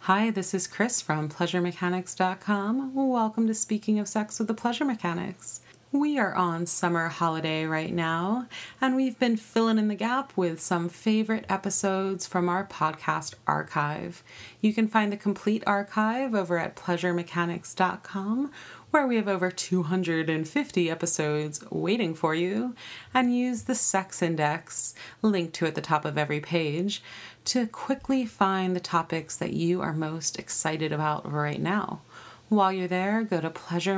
Hi, this is Chris from PleasureMechanics.com. Welcome to Speaking of Sex with the Pleasure Mechanics. We are on summer holiday right now, and we've been filling in the gap with some favorite episodes from our podcast archive. You can find the complete archive over at PleasureMechanics.com, where we have over 250 episodes waiting for you, and use the Sex Index, linked to at the top of every page, to quickly find the topics that you are most excited about right now. While you're there, go to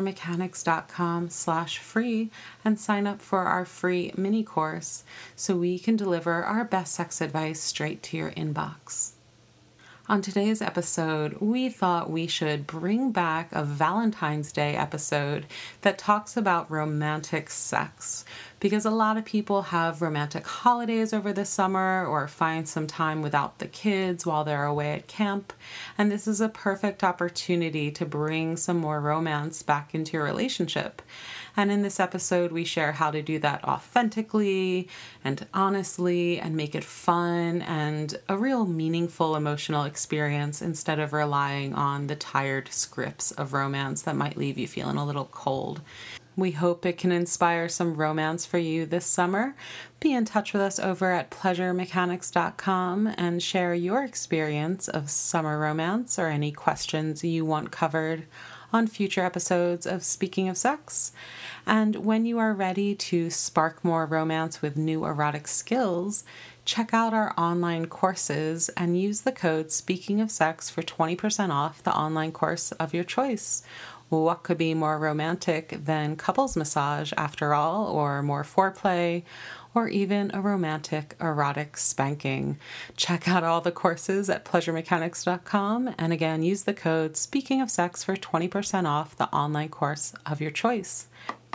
pleasuremechanics.com/free and sign up for our free mini course so we can deliver our best sex advice straight to your inbox. On today's episode, we thought we should bring back a Valentine's Day episode that talks about romantic sex, because a lot of people have romantic holidays over the summer or find some time without the kids while they're away at camp, and this is a perfect opportunity to bring some more romance back into your relationship. And in this episode, we share how to do that authentically and honestly and make it fun and a real meaningful emotional experience instead of relying on the tired scripts of romance that might leave you feeling a little cold. We hope it can inspire some romance for you this summer. Be in touch with us over at pleasuremechanics.com and share your experience of summer romance or any questions you want covered on future episodes of Speaking of Sex. And when you are ready to spark more romance with new erotic skills, check out our online courses and use the code Speaking of Sex for 20% off the online course of your choice. What could be more romantic than couples massage after all, or more foreplay, or even a romantic erotic spanking? Check out all the courses at pleasuremechanics.com, and again, use the code Speaking of Sex for 20% off the online course of your choice.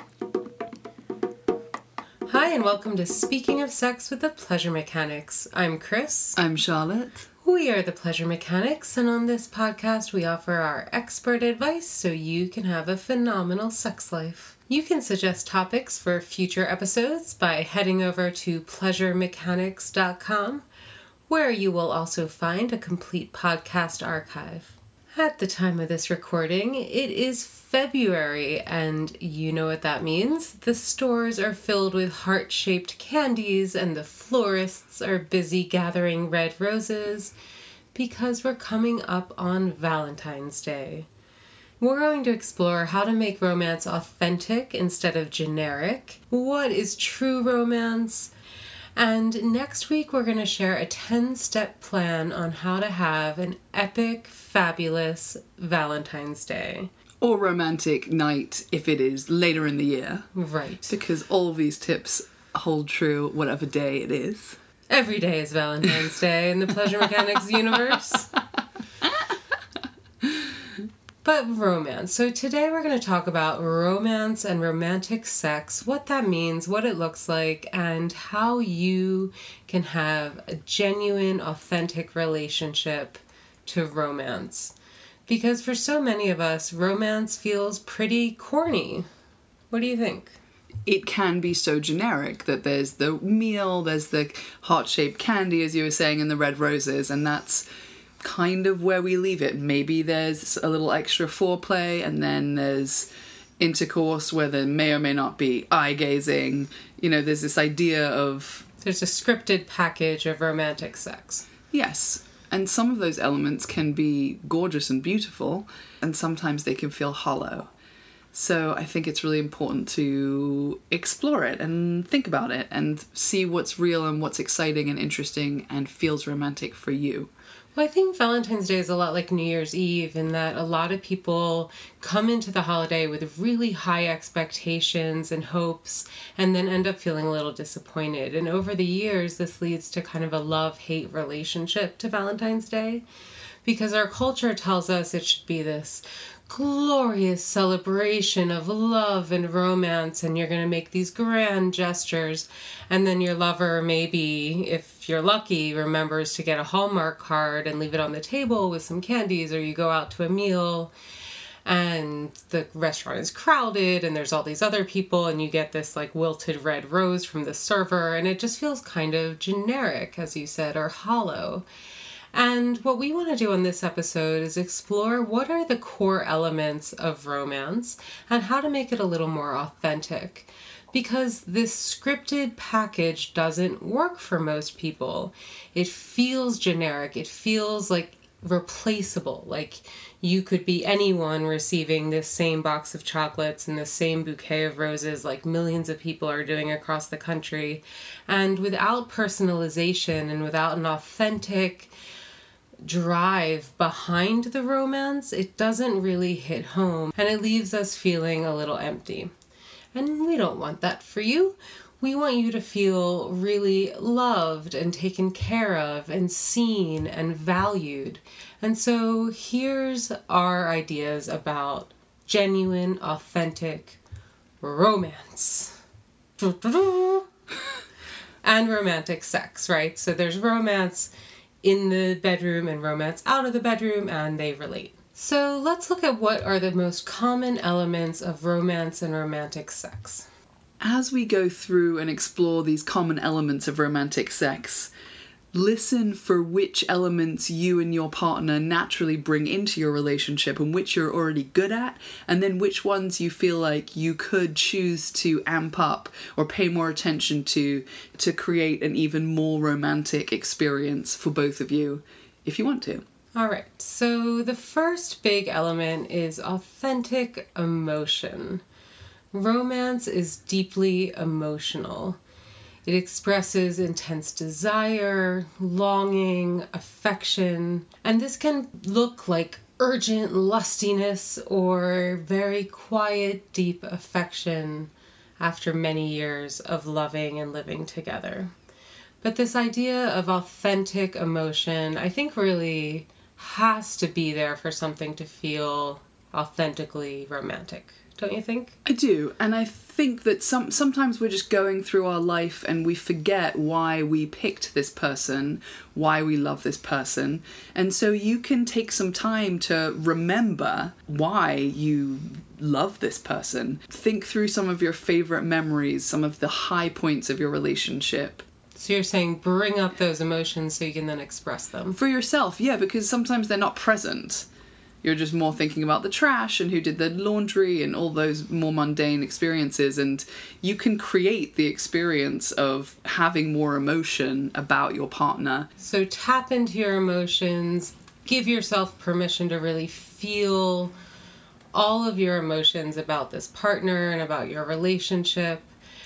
Hi, and welcome to Speaking of Sex with the Pleasure Mechanics. I'm Chris. I'm Charlotte. We are the Pleasure Mechanics, and on this podcast we offer our expert advice so you can have a phenomenal sex life. You can suggest topics for future episodes by heading over to pleasuremechanics.com, where you will also find a complete podcast archive. At the time of this recording, it is February, and you know what that means. The stores are filled with heart-shaped candies, and the florists are busy gathering red roses, because we're coming up on Valentine's Day. We're going to explore how to make romance authentic instead of generic, what is true romance, and next week we're going to share a 10-step plan on how to have an epic, fabulous Valentine's Day. Or romantic night if it is later in the year. Right. Because all of these tips hold true whatever day it is. Every day is Valentine's Day in the Pleasure Mechanics universe. But romance. So today we're going to talk about romance and romantic sex, what that means, what it looks like, and how you can have a genuine, authentic relationship to romance. Because for so many of us, romance feels pretty corny. What do you think? It can be so generic that there's the meal, there's the heart-shaped candy, as you were saying, and the red roses, and that's kind of where we leave it. Maybe there's a little extra foreplay, and then there's intercourse where there may or may not be eye-gazing. You know, there's this idea of... There's a scripted package of romantic sex. Yes. And some of those elements can be gorgeous and beautiful, and sometimes they can feel hollow. So I think it's really important to explore it and think about it and see what's real and what's exciting and interesting and feels romantic for you. Well, I think Valentine's Day is a lot like New Year's Eve in that a lot of people come into the holiday with really high expectations and hopes and then end up feeling a little disappointed. And over the years, this leads to kind of a love-hate relationship to Valentine's Day because our culture tells us it should be this glorious celebration of love and romance, and you're going to make these grand gestures, and then your lover maybe, if you're lucky, remembers to get a Hallmark card and leave it on the table with some candies, or you go out to a meal and the restaurant is crowded and there's all these other people and you get this like wilted red rose from the server, and it just feels kind of generic, as you said, or hollow. And what we want to do on this episode is explore what are the core elements of romance and how to make it a little more authentic. Because this scripted package doesn't work for most people. It feels generic. It feels like replaceable. Like you could be anyone receiving this same box of chocolates and this same bouquet of roses like millions of people are doing across the country. And without personalization and without an authentic drive behind the romance, it doesn't really hit home and it leaves us feeling a little empty. And we don't want that for you. We want you to feel really loved and taken care of and seen and valued. And so here's our ideas about genuine, authentic romance. And romantic sex, right? So there's romance in the bedroom and romance out of the bedroom, and they relate. So let's look at what are the most common elements of romance and romantic sex. As we go through and explore these common elements of romantic sex, listen for which elements you and your partner naturally bring into your relationship and which you're already good at, and then which ones you feel like you could choose to amp up or pay more attention to create an even more romantic experience for both of you, if you want to. All right, so the first big element is authentic emotion. Romance is deeply emotional. It expresses intense desire, longing, affection, and this can look like urgent lustiness or very quiet, deep affection after many years of loving and living together. But this idea of authentic emotion, I think really has to be there for something to feel authentically romantic. Don't you think? I do, and I think that sometimes we're just going through our life and we forget why we picked this person, why we love this person, and so you can take some time to remember why you love this person. Think through some of your favorite memories, some of the high points of your relationship. So you're saying bring up those emotions so you can then express them. For yourself, yeah, because sometimes they're not present. You're just more thinking about the trash and who did the laundry and all those more mundane experiences, and you can create the experience of having more emotion about your partner. So tap into your emotions, give yourself permission to really feel all of your emotions about this partner and about your relationship,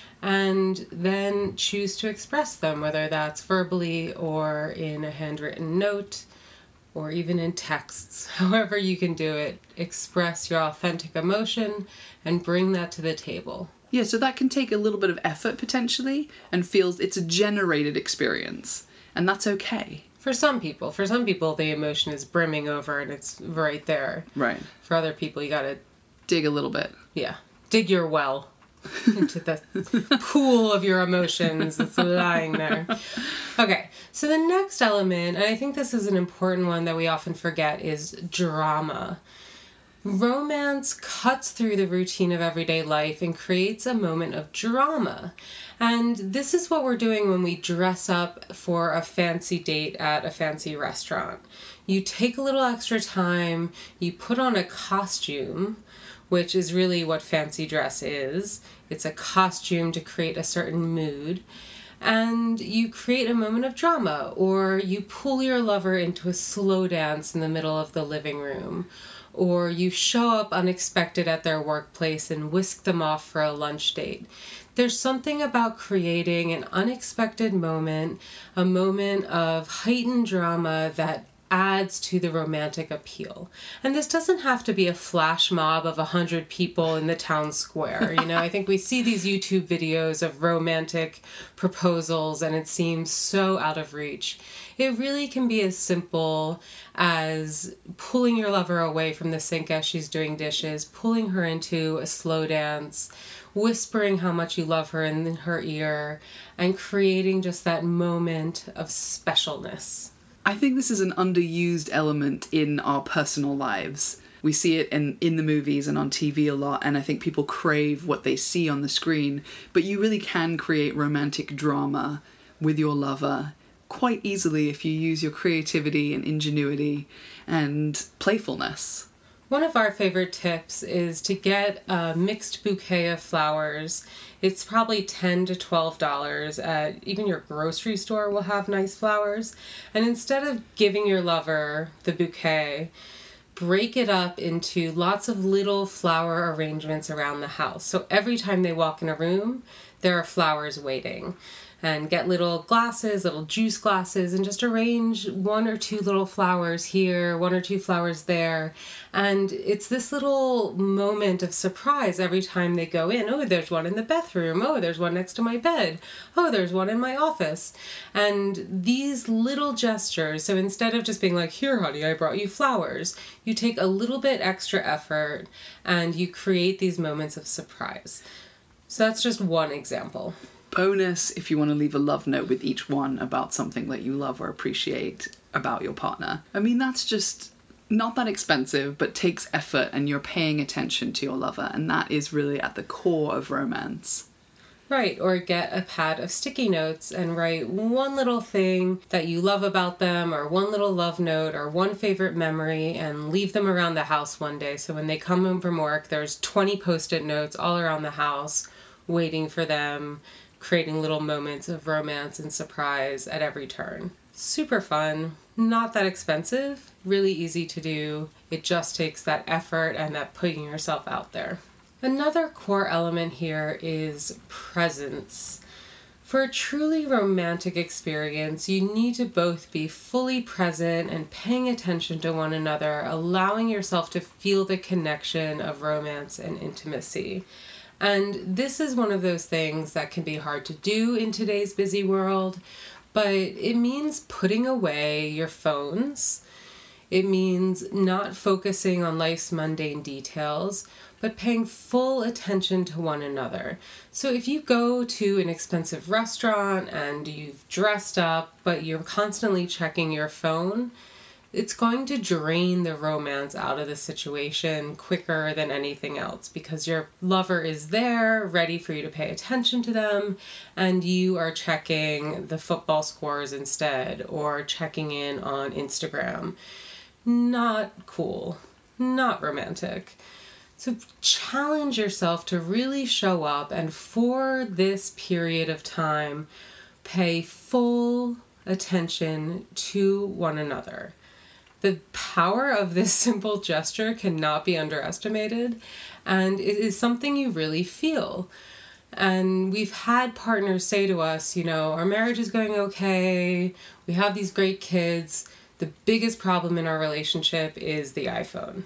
and then choose to express them, whether that's verbally or in a handwritten note, or even in texts. However you can do it, express your authentic emotion and bring that to the table. Yeah, so that can take a little bit of effort potentially, and feels it's a generated experience, and that's okay. For some people the emotion is brimming over and it's right there. Right. For other people you gotta dig a little bit. Yeah. Dig your well into the pool of your emotions that's lying there. Okay, so the next element, and I think this is an important one that we often forget, is drama. Romance cuts through the routine of everyday life and creates a moment of drama. And this is what we're doing when we dress up for a fancy date at a fancy restaurant. You take a little extra time, you put on a costume, which is really what fancy dress is. It's a costume to create a certain mood. And you create a moment of drama, or you pull your lover into a slow dance in the middle of the living room, or you show up unexpected at their workplace and whisk them off for a lunch date. There's something about creating an unexpected moment, a moment of heightened drama that adds to the romantic appeal. And this doesn't have to be a flash mob of 100 people in the town square. You know, I think we see these YouTube videos of romantic proposals and it seems so out of reach. It really can be as simple as pulling your lover away from the sink as she's doing dishes, pulling her into a slow dance, whispering how much you love her in her ear, and creating just that moment of specialness. I think this is an underused element in our personal lives. We see it in the movies and on TV a lot, and I think people crave what they see on the screen. But you really can create romantic drama with your lover quite easily if you use your creativity and ingenuity and playfulness. One of our favorite tips is to get a mixed bouquet of flowers. It's probably $10 to $12 at even your grocery store will have nice flowers. And instead of giving your lover the bouquet, break it up into lots of little flower arrangements around the house. So every time they walk in a room, there are flowers waiting. And get little glasses, little juice glasses, and just arrange 1 or 2 little flowers here, 1 or 2 flowers there. And it's this little moment of surprise every time they go in. Oh, there's one in the bathroom. Oh, there's one next to my bed. Oh, there's one in my office. And these little gestures, so instead of just being like, here, honey, I brought you flowers, you take a little bit extra effort and you create these moments of surprise. So that's just one example. Bonus if you want to leave a love note with each one about something that you love or appreciate about your partner. I mean, that's just not that expensive, but takes effort and you're paying attention to your lover, and that is really at the core of romance. Right, or get a pad of sticky notes and write one little thing that you love about them, or one little love note, or one favorite memory, and leave them around the house one day. So when they come home from work, there's 20 post-it notes all around the house waiting for them, creating little moments of romance and surprise at every turn. Super fun, not that expensive, really easy to do. It just takes that effort and that putting yourself out there. Another core element here is presence. For a truly romantic experience, you need to both be fully present and paying attention to one another, allowing yourself to feel the connection of romance and intimacy. And this is one of those things that can be hard to do in today's busy world, but it means putting away your phones. It means not focusing on life's mundane details, but paying full attention to one another. So if you go to an expensive restaurant and you've dressed up, but you're constantly checking your phone, it's going to drain the romance out of the situation quicker than anything else, because your lover is there, ready for you to pay attention to them, and you are checking the football scores instead, or checking in on Instagram. Not cool. Not romantic. So challenge yourself to really show up, and for this period of time, pay full attention to one another. The power of this simple gesture cannot be underestimated, and it is something you really feel. And we've had partners say to us, you know, our marriage is going okay, we have these great kids, the biggest problem in our relationship is the iPhone.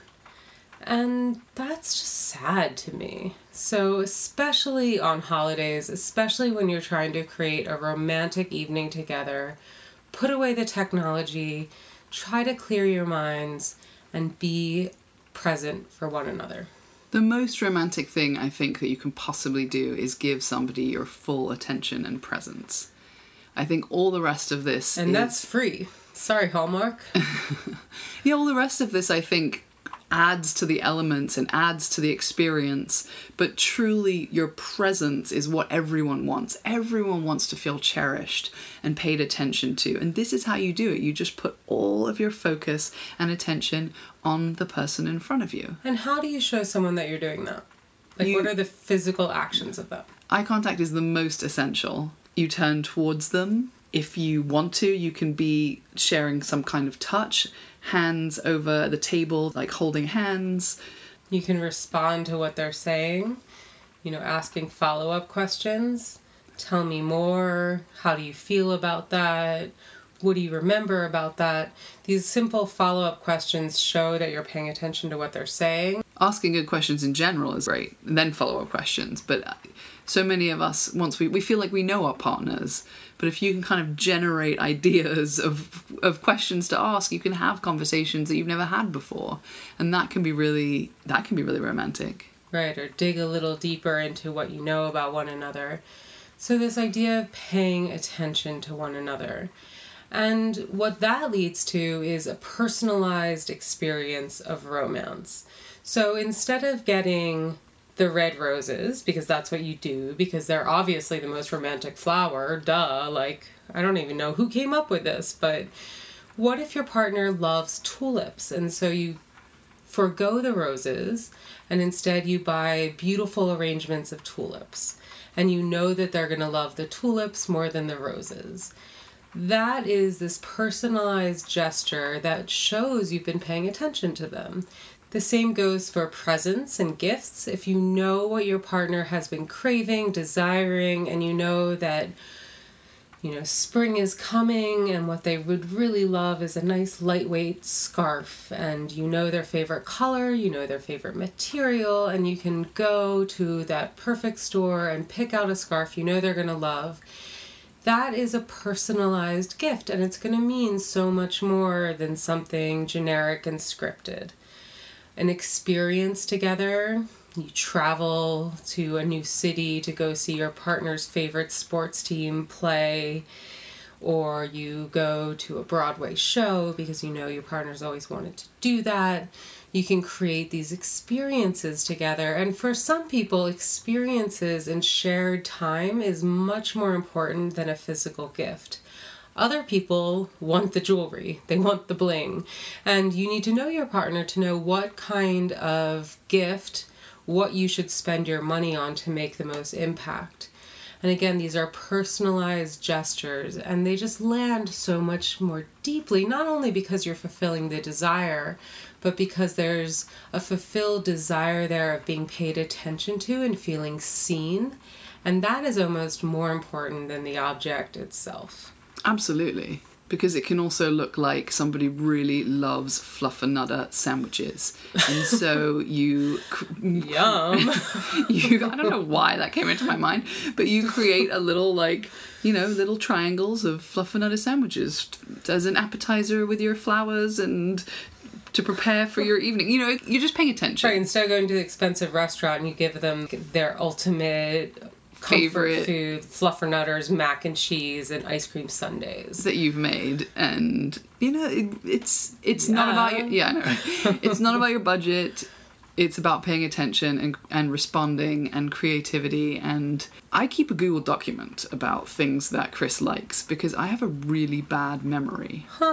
And that's just sad to me. So especially on holidays, especially when you're trying to create a romantic evening together, put away the technology, try to clear your minds, and be present for one another. The most romantic thing I think that you can possibly do is give somebody your full attention and presence. I think all the rest of this And that's free. Sorry, Hallmark. Yeah, all the rest of this I think adds to the elements and adds to the experience, but truly your presence is what everyone wants. Everyone wants to feel cherished and paid attention to, and this is how you do it. You just put all of your focus and attention on the person in front of you. And how do you show someone that you're doing that? What are the physical actions of that? Eye contact is the most essential. You turn towards them. If you want to, you can be sharing some kind of touch, hands over the table, like holding hands. You can respond to what they're saying, asking follow-up questions. Tell me more. How do you feel about that? What do you remember about that? These simple follow-up questions show that you're paying attention to what they're saying. Asking good questions in general is great, and then follow-up questions. But so many of us, once we feel like we know our partners, but if you can kind of generate ideas of questions to ask, you can have conversations that you've never had before, and that can be really romantic. Right, or dig a little deeper into what you know about one another. So this idea of paying attention to one another. And what that leads to is a personalized experience of romance. So instead of getting the red roses, because that's what you do, because they're obviously the most romantic flower, duh, like, I don't even know who came up with this, but what if your partner loves tulips, and so you forgo the roses, and instead you buy beautiful arrangements of tulips, and you know that they're going to love the tulips more than the roses. That is this personalized gesture that shows you've been paying attention to them. The same goes for presents and gifts. If you know what your partner has been craving, desiring, and you know that, spring is coming and what they would really love is a nice lightweight scarf, and you know their favorite color, you know their favorite material, and you can go to that perfect store and pick out a scarf you know they're going to love. That is a personalized gift, and it's going to mean so much more than something generic and scripted. An experience together, you travel to a new city to go see your partner's favorite sports team play, or you go to a Broadway show because you know your partner's always wanted to do that. You can create these experiences together, and for some people, experiences and shared time is much more important than a physical gift. Other people want the jewelry, they want the bling, and you need to know your partner to know what kind of gift, what you should spend your money on to make the most impact. And again, these are personalized gestures, and they just land so much more deeply, not only because you're fulfilling the desire, but because there's a fulfilled desire there of being paid attention to and feeling seen. And that is almost more important than the object itself. Absolutely. Because it can also look like somebody really loves Fluffernutter sandwiches. And so you... Yum! I don't know why that came into my mind, but you create a little, little triangles of Fluffernutter sandwiches as an appetizer with your flowers and to prepare for your evening. You're just paying attention. Right, instead of going to the expensive restaurant, you give them their ultimate... favorite food, Fluffernutters, mac and cheese, and ice cream sundaes that you've made, and it's not about your, I know, right? It's not about your budget. It's about paying attention and responding and creativity. And I keep a Google document about things that Chris likes because I have a really bad memory. Huh?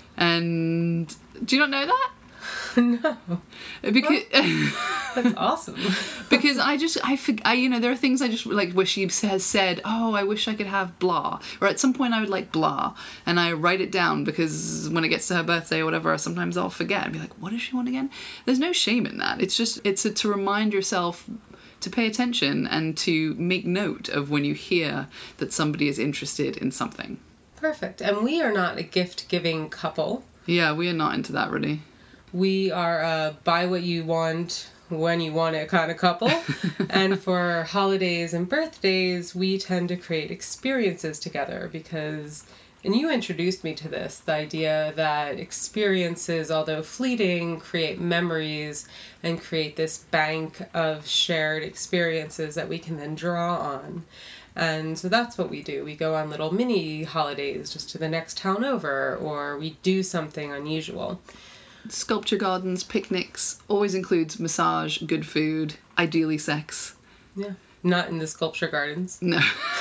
And do you not know that? No. Because that's awesome. Because there are things I just wish he has said, oh, I wish I could have blah. Or at some point I would like blah. And I write it down because when it gets to her birthday or whatever, sometimes I'll forget and be like, what does she want again? There's no shame in that. It's to remind yourself to pay attention and to make note of when you hear that somebody is interested in something. Perfect. And we are not a gift-giving couple. Yeah, we are not into that really. We are a buy what you want when you want it kind of couple. And for holidays and birthdays, we tend to create experiences together because, and you introduced me to this, the idea that experiences, although fleeting, create memories and create this bank of shared experiences that we can then draw on. And so that's what we do. We go on little mini holidays just to the next town over, or we do something unusual. Sculpture gardens, picnics, always includes massage, good food, ideally sex. Yeah. Not in the sculpture gardens. No.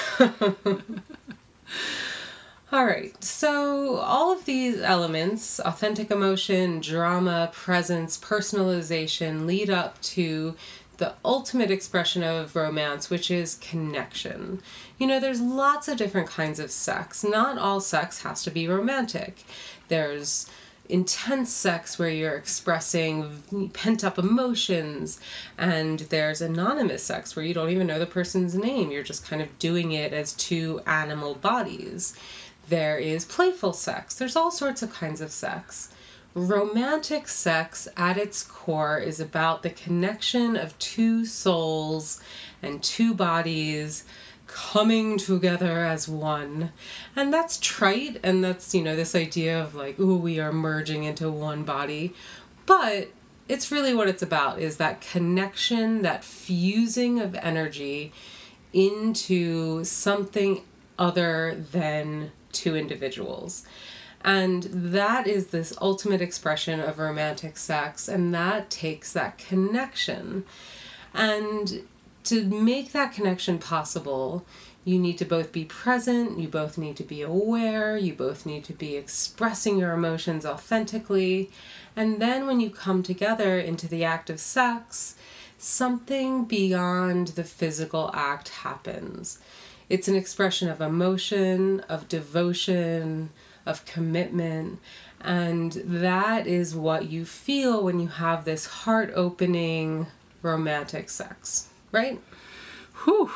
All right. So all of these elements, authentic emotion, drama, presence, personalization, lead up to the ultimate expression of romance, which is connection. There's lots of different kinds of sex. Not all sex has to be romantic. There's intense sex where you're expressing pent-up emotions, and there's anonymous sex where you don't even know the person's name. You're just kind of doing it as two animal bodies. There is playful sex. There's all sorts of kinds of sex. Romantic sex at its core is about the connection of two souls and two bodies coming together as one. And that's trite, and that's, this idea of we are merging into one body. But it's really what it's about, is that connection, that fusing of energy into something other than two individuals. And that is this ultimate expression of romantic sex, and that takes that connection. And to make that connection possible, you need to both be present, you both need to be aware, you both need to be expressing your emotions authentically. And then when you come together into the act of sex, something beyond the physical act happens. It's an expression of emotion, of devotion, of commitment, and that is what you feel when you have this heart-opening romantic sex, right? Whew.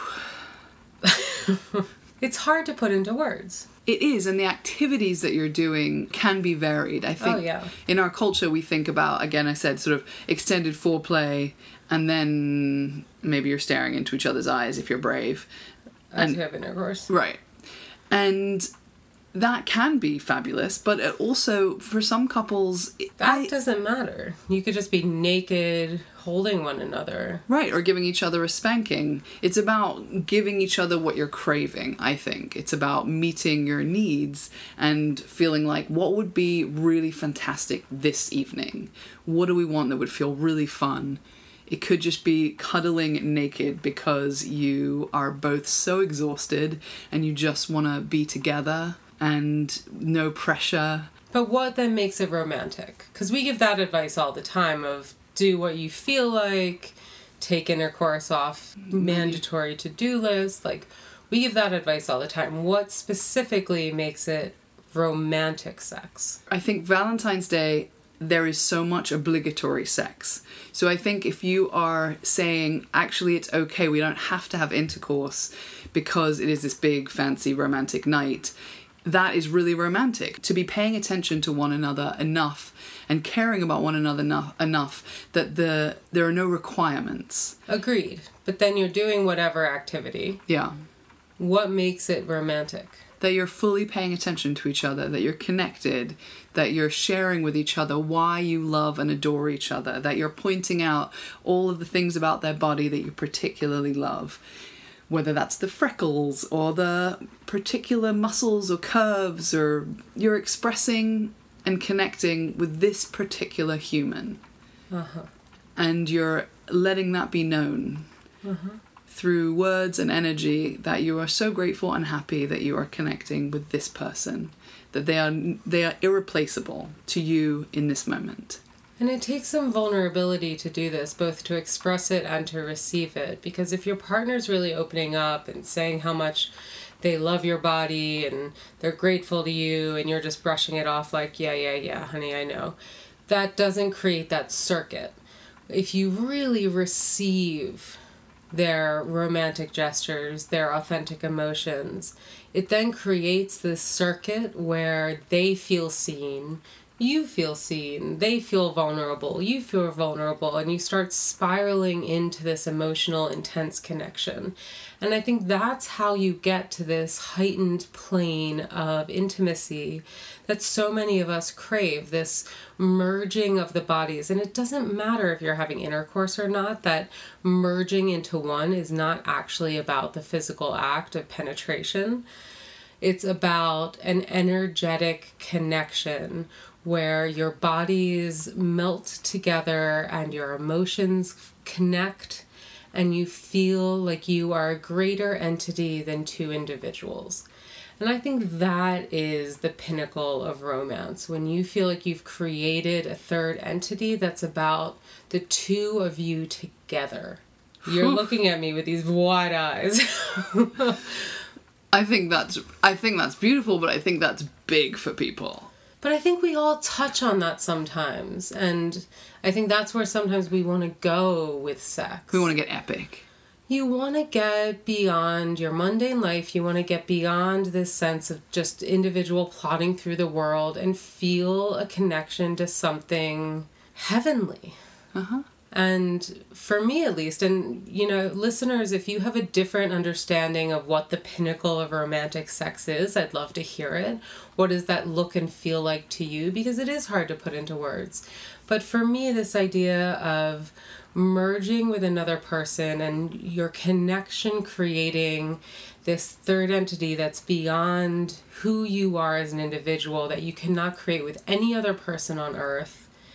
It's hard to put into words. It is, and the activities that you're doing can be varied. I think in our culture we think about, again, I said sort of extended foreplay, and then maybe you're staring into each other's eyes if you're brave. As you have intercourse. Right. And that can be fabulous, but it also, for some couples... That doesn't matter. You could just be naked, holding one another. Right, or giving each other a spanking. It's about giving each other what you're craving, I think. It's about meeting your needs and feeling like, what would be really fantastic this evening? What do we want that would feel really fun? It could just be cuddling naked because you are both so exhausted and you just want to be together and no pressure. But what then makes it romantic? Because we give that advice all the time of do what you feel like, take intercourse off mandatory to-do list. Like, we give that advice all the time. What specifically makes it romantic sex? I think Valentine's Day, there is so much obligatory sex. So I think if you are saying, actually, it's okay, we don't have to have intercourse because it is this big, fancy, romantic night, that is really romantic. To be paying attention to one another enough and caring about one another enough that there are no requirements. Agreed. But then you're doing whatever activity. Yeah. What makes it romantic? That you're fully paying attention to each other, that you're connected, that you're sharing with each other why you love and adore each other, that you're pointing out all of the things about their body that you particularly love. Whether that's the freckles or the particular muscles or curves, or you're expressing and connecting with this particular human. And you're letting that be known through words and energy that you are so grateful and happy that you are connecting with this person, that they are irreplaceable to you in this moment. And it takes some vulnerability to do this, both to express it and to receive it. Because if your partner's really opening up and saying how much they love your body and they're grateful to you and you're just brushing it off like, yeah, honey, I know, that doesn't create that circuit. If you really receive their romantic gestures, their authentic emotions, it then creates this circuit where they feel seen, you feel seen, they feel vulnerable, you feel vulnerable, and you start spiraling into this emotional, intense connection. And I think that's how you get to this heightened plane of intimacy that so many of us crave, this merging of the bodies. And it doesn't matter if you're having intercourse or not, that merging into one is not actually about the physical act of penetration. It's about an energetic connection where your bodies melt together and your emotions connect and you feel like you are a greater entity than two individuals. And I think that is the pinnacle of romance, when you feel like you've created a third entity that's about the two of you together. You're looking at me with these wide eyes. I think that's beautiful, but I think that's big for people. But I think we all touch on that sometimes, and I think that's where sometimes we want to go with sex. We want to get epic. You want to get beyond your mundane life. You want to get beyond this sense of just individual plodding through the world and feel a connection to something heavenly. And for me at least, and you know, listeners, if you have a different understanding of what the pinnacle of romantic sex is, I'd love to hear it. What does that look and feel like to you? Because it is hard to put into words. But for me, this idea of merging with another person and your connection creating this third entity that's beyond who you are as an individual, that you cannot create with any other person on earth.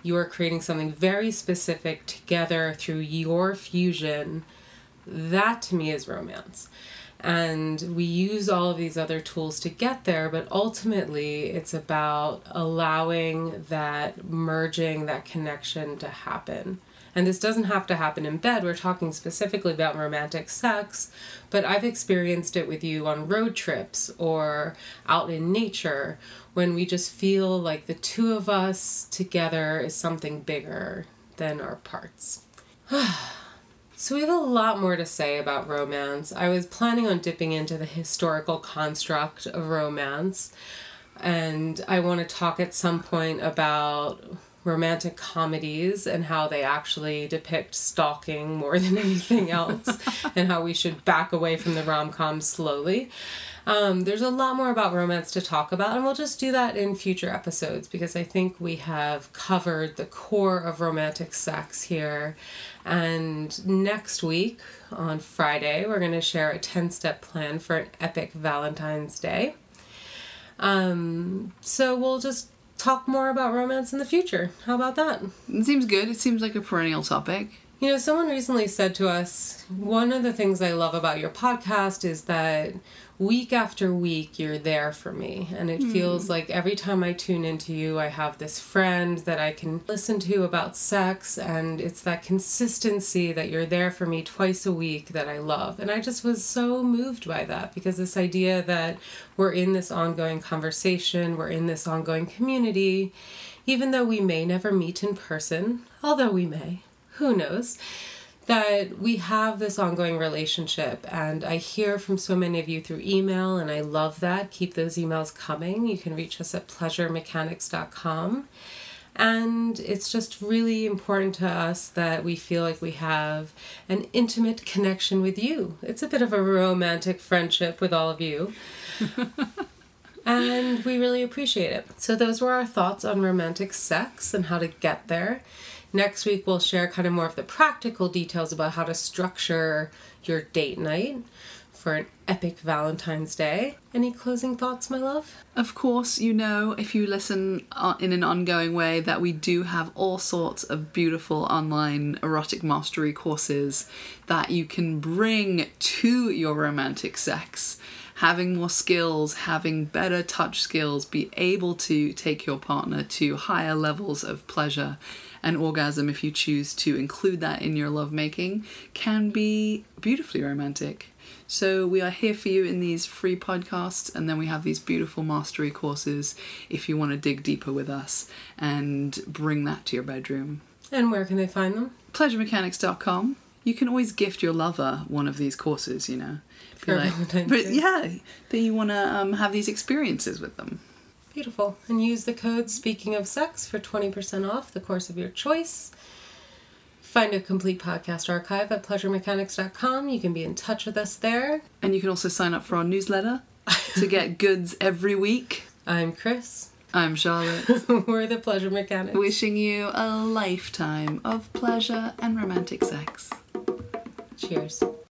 you are creating something very specific together through your fusion. That to me is romance. And we use all of these other tools to get there, but ultimately it's about allowing that merging, that connection to happen. And this doesn't have to happen in bed. We're talking specifically about romantic sex, but I've experienced it with you on road trips or out in nature when we just feel like the two of us together is something bigger than our parts. So we have a lot more to say about romance. I was planning on dipping into the historical construct of romance, and I want to talk at some point about romantic comedies and how they actually depict stalking more than anything else and how we should back away from the rom-com slowly. There's a lot more about romance to talk about, and we'll just do that in future episodes because I think we have covered the core of romantic sex here. And next week, on Friday, we're going to share a 10-step plan for an epic Valentine's Day. So we'll just talk more about romance in the future. How about that? It seems good. It seems like a perennial topic. You know, someone recently said to us, one of the things I love about your podcast is that week after week you're there for me. And it feels like every time I tune into you, I have this friend that I can listen to about sex. And it's that consistency that you're there for me twice a week that I love. And I just was so moved by that because this idea that we're in this ongoing conversation, we're in this ongoing community, even though we may never meet in person, although we may. Who knows, that we have this ongoing relationship. And I hear from so many of you through email, and I love that. Keep those emails coming. You can reach us at pleasuremechanics.com. And it's just really important to us that we feel like we have an intimate connection with you. It's a bit of a romantic friendship with all of you. And we really appreciate it. So those were our thoughts on romantic sex and how to get there. Next week, we'll share kind of more of the practical details about how to structure your date night for an epic Valentine's Day. Any closing thoughts, my love? Of course, you know, if you listen in an ongoing way, that we do have all sorts of beautiful online erotic mastery courses that you can bring to your romantic sex. Having more skills, having better touch skills, be able to take your partner to higher levels of pleasure and orgasm, if you choose to include that in your lovemaking, can be beautifully romantic. So we are here for you in these free podcasts, and then we have these beautiful mastery courses if you want to dig deeper with us and bring that to your bedroom. And where can they find them? Pleasuremechanics.com. You can always gift your lover one of these courses, you know. For Valentine's Day. Yeah, that you want to have these experiences with them. Beautiful. And use the code Speaking of Sex for 20% off the course of your choice. Find a complete podcast archive at pleasuremechanics.com. You can be in touch with us there. And you can also sign up for our newsletter to get goods every week. I'm Chris. I'm Charlotte. We're the Pleasure Mechanics. Wishing you a lifetime of pleasure and romantic sex. Cheers.